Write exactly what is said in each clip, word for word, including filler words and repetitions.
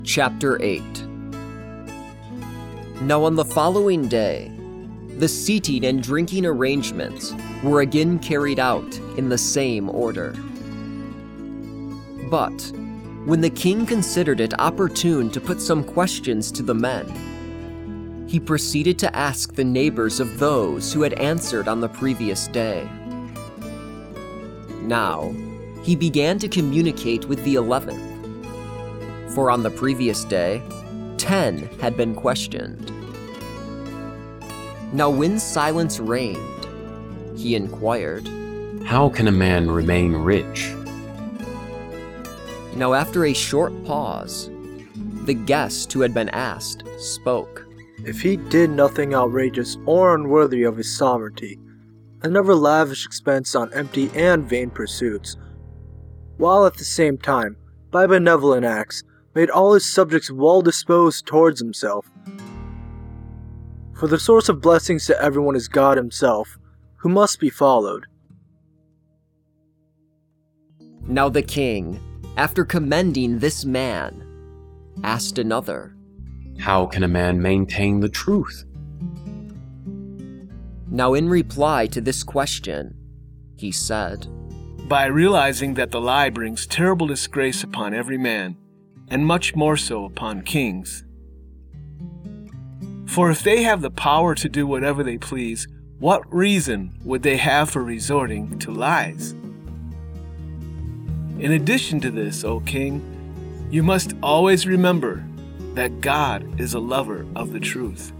Chapter eight. Now on the following day, the seating and drinking arrangements were again carried out in the same order. But when the king considered it opportune to put some questions to the men, he proceeded to ask the neighbors of those who had answered on the previous day. Now, he began to communicate with the eleventh, for on the previous day, ten had been questioned. Now when silence reigned, he inquired, "How can a man remain rich?" Now after a short pause, the guest who had been asked spoke. If he did nothing outrageous or unworthy of his sovereignty, and never lavished expense on empty and vain pursuits, while at the same time, by benevolent acts, made all his subjects well disposed towards himself. For the source of blessings to everyone is God himself, who must be followed. Now the king, after commending this man, asked another, "How can a man maintain the truth?" Now in reply to this question, he said, "By realizing that the lie brings terrible disgrace upon every man, and much more so upon kings. For if they have the power to do whatever they please, what reason would they have for resorting to lies? In addition to this, O king, you must always remember that God is a lover of the truth."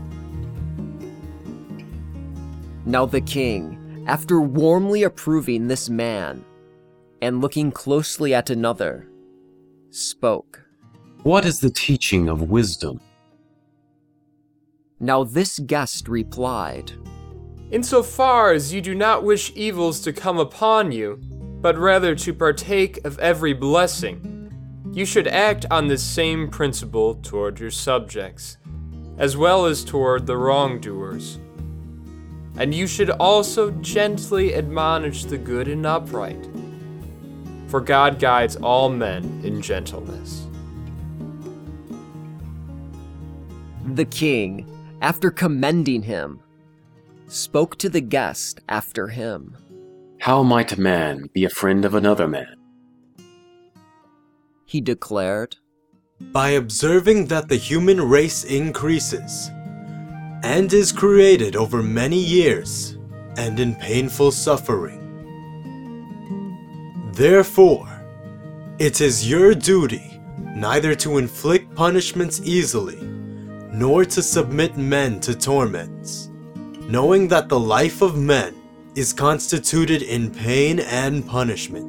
Now the king, after warmly approving this man, and looking closely at another, spoke. "What is the teaching of wisdom?" Now this guest replied, "Insofar as you do not wish evils to come upon you, but rather to partake of every blessing, you should act on this same principle toward your subjects, as well as toward the wrongdoers. And you should also gently admonish the good and upright, for God guides all men in gentleness." The king, after commending him, spoke to the guest after him. "How might a man be a friend of another man?" He declared, "By observing that the human race increases, and is created over many years, and in painful suffering. Therefore, it is your duty neither to inflict punishments easily, nor to submit men to torments, knowing that the life of men is constituted in pain and punishment.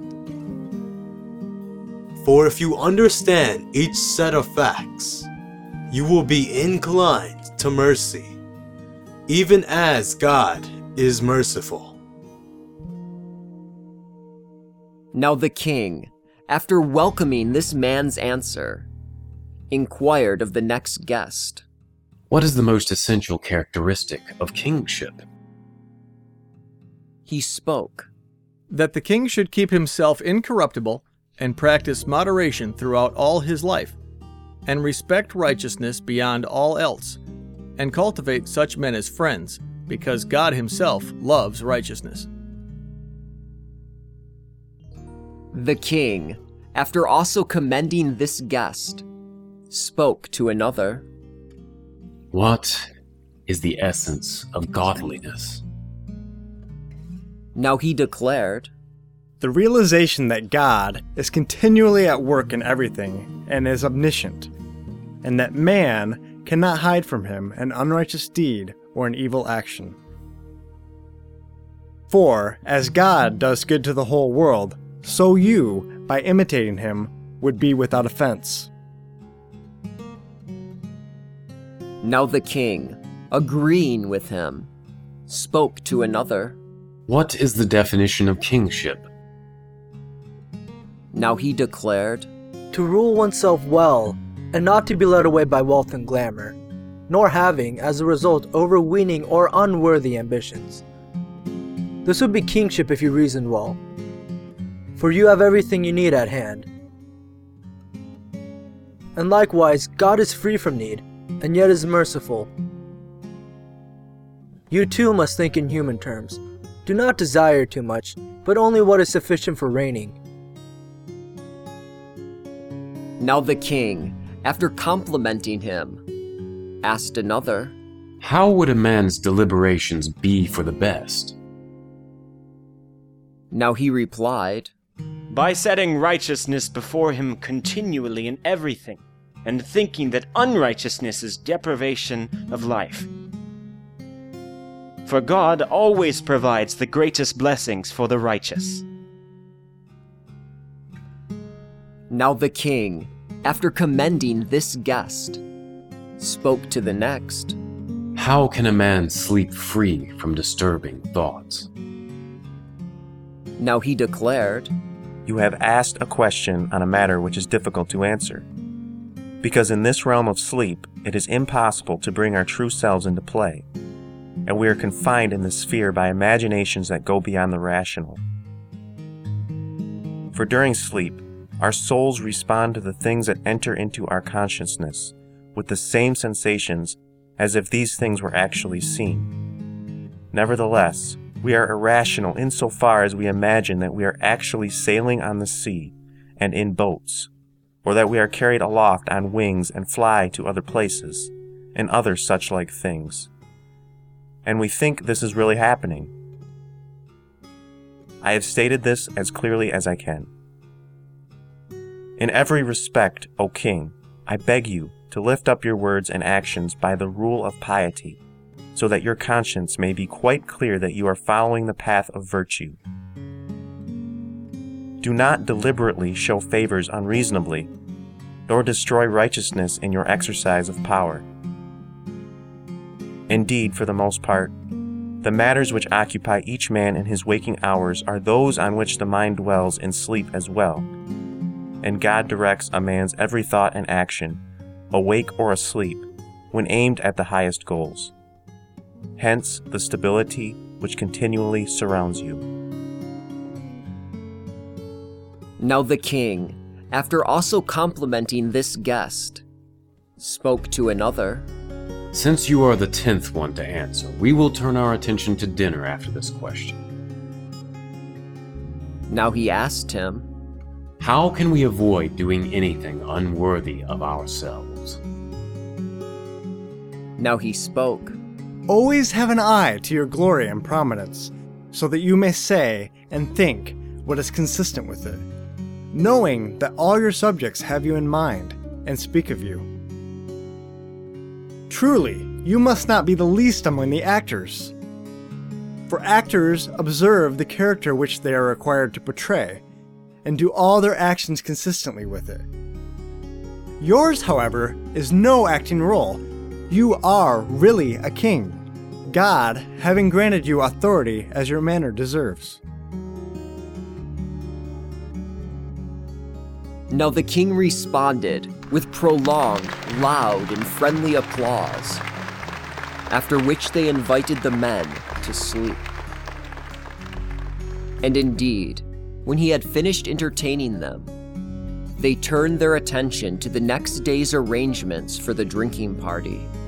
For if you understand each set of facts, you will be inclined to mercy, even as God is merciful." Now the king, after welcoming this man's answer, inquired of the next guest, "What is the most essential characteristic of kingship?" He spoke, "That the king should keep himself incorruptible and practice moderation throughout all his life, and respect righteousness beyond all else, and cultivate such men as friends, because God himself loves righteousness." The king, after also commending this guest, spoke to another, "What is the essence of godliness?" Now he declared, "The realization that God is continually at work in everything and is omniscient, and that man cannot hide from him an unrighteous deed or an evil action. For, as God does good to the whole world, so you, by imitating him, would be without offense." Now the king, agreeing with him, spoke to another, "What is the definition of kingship?" Now he declared, To rule oneself well, and not to be led away by wealth and glamour, nor having, as a result, overweening or unworthy ambitions. This would be kingship if you reasoned well, for you have everything you need at hand. And likewise, God is free from need, and yet is merciful. You too must think in human terms. Do not desire too much, but only what is sufficient for reigning. Now the king, after complimenting him, asked another, How would a man's deliberations be for the best? Now he replied, By setting righteousness before him continually in everything, and thinking that unrighteousness is deprivation of life. For God always provides the greatest blessings for the righteous. Now the king, after commending this guest, spoke to the next, How can a man sleep free from disturbing thoughts? Now he declared, You have asked a question on a matter which is difficult to answer. Because in this realm of sleep, it is impossible to bring our true selves into play, and we are confined in this sphere by imaginations that go beyond the rational. For during sleep, our souls respond to the things that enter into our consciousness with the same sensations as if these things were actually seen. Nevertheless, we are irrational insofar as we imagine that we are actually sailing on the sea and in boats, or that we are carried aloft on wings and fly to other places, and other such like things. And we think this is really happening. I have stated this as clearly as I can. In every respect, O King, I beg you to lift up your words and actions by the rule of piety, so that your conscience may be quite clear that you are following the path of virtue. Do not deliberately show favors unreasonably, nor destroy righteousness in your exercise of power. Indeed, for the most part, the matters which occupy each man in his waking hours are those on which the mind dwells in sleep as well, and God directs a man's every thought and action, awake or asleep, when aimed at the highest goals. Hence the stability which continually surrounds you. Now the king, after also complimenting this guest, spoke to another, Since you are the tenth one to answer, we will turn our attention to dinner after this question. Now he asked him, How can we avoid doing anything unworthy of ourselves? Now he spoke, Always have an eye to your glory and prominence, so that you may say and think what is consistent with it, knowing that all your subjects have you in mind and speak of you. Truly, you must not be the least among the actors. For actors observe the character which they are required to portray, and do all their actions consistently with it. Yours, however, is no acting role. You are really a king, God having granted you authority as your manner deserves. Now the king responded with prolonged, loud, and friendly applause, after which they invited the men to sleep. And indeed, when he had finished entertaining them, they turned their attention to the next day's arrangements for the drinking party.